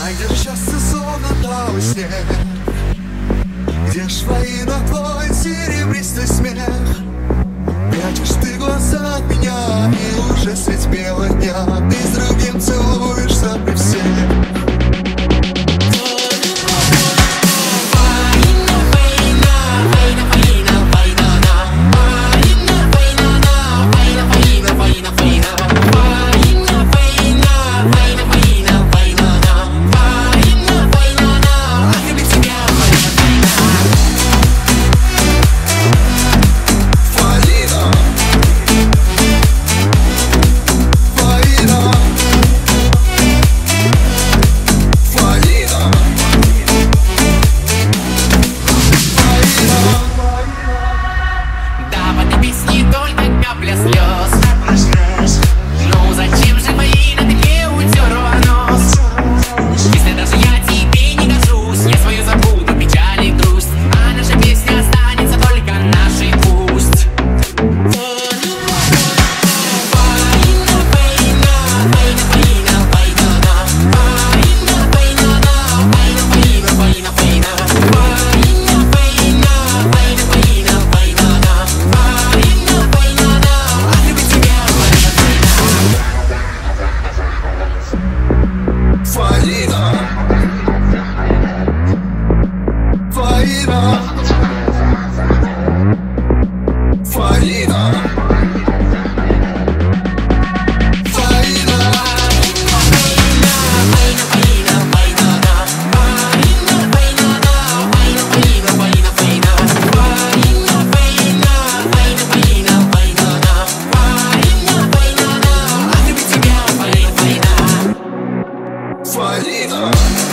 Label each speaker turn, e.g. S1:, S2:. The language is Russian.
S1: где счастье словно талый снег, где ж Фаина твой серебристый смех. Прячешь ты глаза от меня, и уже средь бела дня ты с другим целуешься при всех.
S2: Фаина.